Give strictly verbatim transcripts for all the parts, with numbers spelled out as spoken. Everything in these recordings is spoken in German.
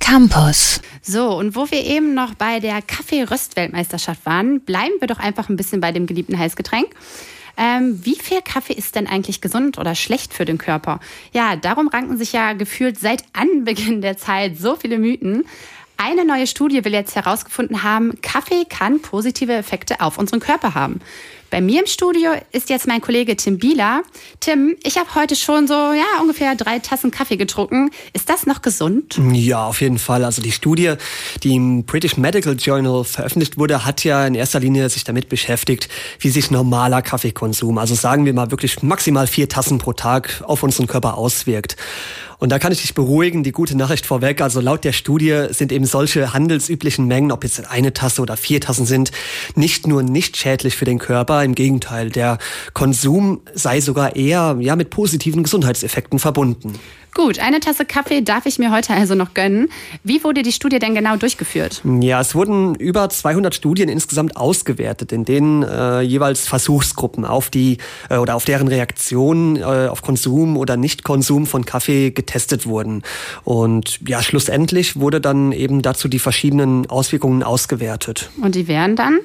Campus. So, und wo wir eben noch bei der Kaffee-Röst-Weltmeisterschaft waren, bleiben wir doch einfach ein bisschen bei dem geliebten Heißgetränk. Ähm, wie viel Kaffee ist denn eigentlich gesund oder schlecht für den Körper? Ja, darum ranken sich ja gefühlt seit Anbeginn der Zeit so viele Mythen. Eine neue Studie will jetzt herausgefunden haben, Kaffee kann positive Effekte auf unseren Körper haben. Bei mir im Studio ist jetzt mein Kollege Tim Bieler. Tim, ich habe heute schon so ja ungefähr drei Tassen Kaffee getrunken. Ist das noch gesund? Ja, auf jeden Fall. Also die Studie, die im British Medical Journal veröffentlicht wurde, hat ja in erster Linie sich damit beschäftigt, wie sich normaler Kaffeekonsum, also sagen wir mal wirklich maximal vier Tassen pro Tag, auf unseren Körper auswirkt. Und da kann ich dich beruhigen, die gute Nachricht vorweg, also laut der Studie sind eben solche handelsüblichen Mengen, ob jetzt eine Tasse oder vier Tassen sind, nicht nur nicht schädlich für den Körper, im Gegenteil, der Konsum sei sogar eher ja mit positiven Gesundheitseffekten verbunden. Gut, eine Tasse Kaffee darf ich mir heute also noch gönnen. Wie wurde die Studie denn genau durchgeführt? Ja, es wurden über zweihundert Studien insgesamt ausgewertet, in denen äh, jeweils Versuchsgruppen auf die äh, oder auf deren Reaktion äh, auf Konsum oder Nichtkonsum von Kaffee getestet wurden. Und ja, schlussendlich wurde dann eben dazu die verschiedenen Auswirkungen ausgewertet. Und die wären dann?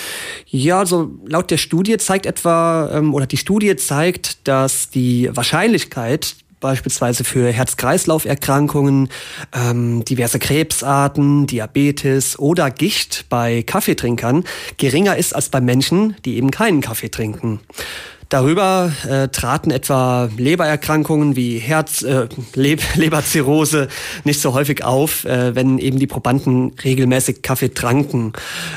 Ja, also laut der Studie zeigt etwa, ähm, oder die Studie zeigt, dass die Wahrscheinlichkeit beispielsweise für Herz-Kreislauf-Erkrankungen, ähm, diverse Krebsarten, Diabetes oder Gicht bei Kaffeetrinkern geringer ist als bei Menschen, die eben keinen Kaffee trinken. Darüber äh, traten etwa Lebererkrankungen wie Herz, äh, Le- Leberzirrhose nicht so häufig auf, äh, wenn eben die Probanden regelmäßig Kaffee tranken.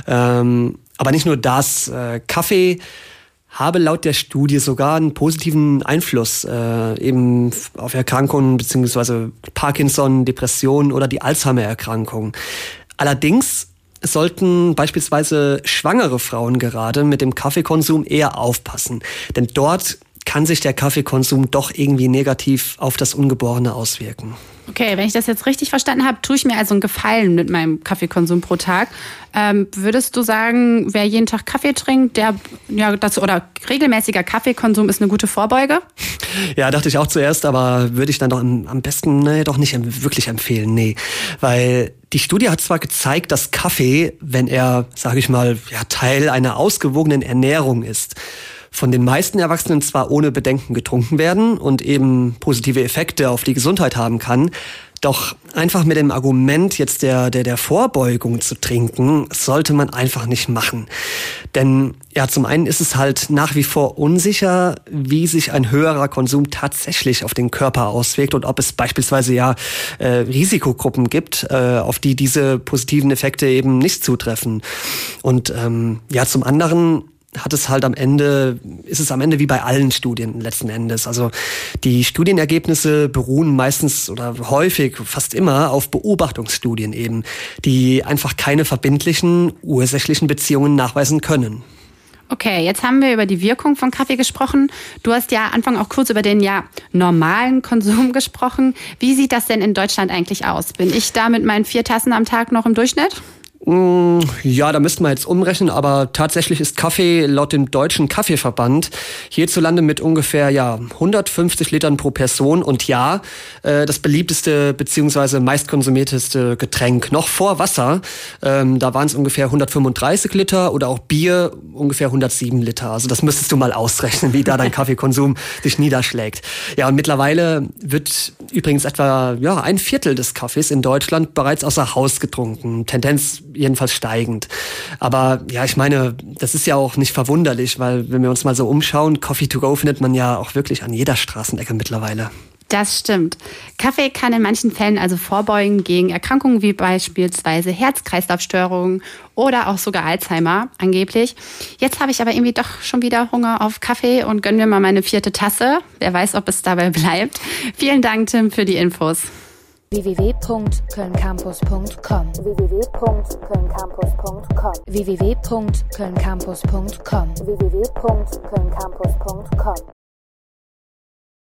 Ähm, aber nicht nur das, äh, Kaffee habe laut der Studie sogar einen positiven Einfluss äh, eben auf Erkrankungen beziehungsweise Parkinson, Depression oder die Alzheimer-Erkrankung. Allerdings sollten beispielsweise schwangere Frauen gerade mit dem Kaffeekonsum eher aufpassen, denn dort kann sich der Kaffeekonsum doch irgendwie negativ auf das Ungeborene auswirken. Okay, wenn ich das jetzt richtig verstanden habe, tue ich mir also einen Gefallen mit meinem Kaffeekonsum pro Tag. Ähm, würdest du sagen, wer jeden Tag Kaffee trinkt, der ja das oder regelmäßiger Kaffeekonsum ist eine gute Vorbeuge? Ja, dachte ich auch zuerst, aber würde ich dann doch am besten nee, doch nicht wirklich empfehlen, nee, weil die Studie hat zwar gezeigt, dass Kaffee, wenn er, sage ich mal, ja, Teil einer ausgewogenen Ernährung ist, von den meisten Erwachsenen zwar ohne Bedenken getrunken werden und eben positive Effekte auf die Gesundheit haben kann, doch einfach mit dem Argument jetzt der, der, der Vorbeugung zu trinken, sollte man einfach nicht machen. Denn ja, zum einen ist es halt nach wie vor unsicher, wie sich ein höherer Konsum tatsächlich auf den Körper auswirkt und ob es beispielsweise ja äh, Risikogruppen gibt, äh, auf die diese positiven Effekte eben nicht zutreffen. Und ähm, ja, zum anderen hat es halt am Ende, ist es am Ende wie bei allen Studien letzten Endes. Also die Studienergebnisse beruhen meistens oder häufig, fast immer auf Beobachtungsstudien eben, die einfach keine verbindlichen, ursächlichen Beziehungen nachweisen können. Okay, jetzt haben wir über die Wirkung von Kaffee gesprochen. Du hast ja Anfang auch kurz über den ja normalen Konsum gesprochen. Wie sieht das denn in Deutschland eigentlich aus? Bin ich da mit meinen vier Tassen am Tag noch im Durchschnitt? Ja, da müssten wir jetzt umrechnen, aber tatsächlich ist Kaffee laut dem Deutschen Kaffeeverband hierzulande mit ungefähr ja hundertfünfzig Litern pro Person und ja, äh, das beliebteste bzw. meistkonsumierteste Getränk. Noch vor Wasser, ähm, da waren es ungefähr hundertfünfunddreißig Liter oder auch Bier ungefähr hundertsieben Liter. Also das müsstest du mal ausrechnen, wie da dein Kaffeekonsum sich niederschlägt. Ja, und mittlerweile wird übrigens etwa ja ein Viertel des Kaffees in Deutschland bereits außer Haus getrunken. Tendenz jedenfalls steigend. Aber ja, ich meine, das ist ja auch nicht verwunderlich, weil wenn wir uns mal so umschauen, Coffee to go findet man ja auch wirklich an jeder Straßenecke mittlerweile. Das stimmt. Kaffee kann in manchen Fällen also vorbeugen gegen Erkrankungen wie beispielsweise Herz-Kreislauf-Störungen oder auch sogar Alzheimer, angeblich. Jetzt habe ich aber irgendwie doch schon wieder Hunger auf Kaffee und gönn mir mal meine vierte Tasse. Wer weiß, ob es dabei bleibt. Vielen Dank, Tim, für die Infos. w w w punkt köln campus punkt com w w w punkt köln campus punkt com w w w punkt köln campus punkt com w w w punkt köln campus punkt com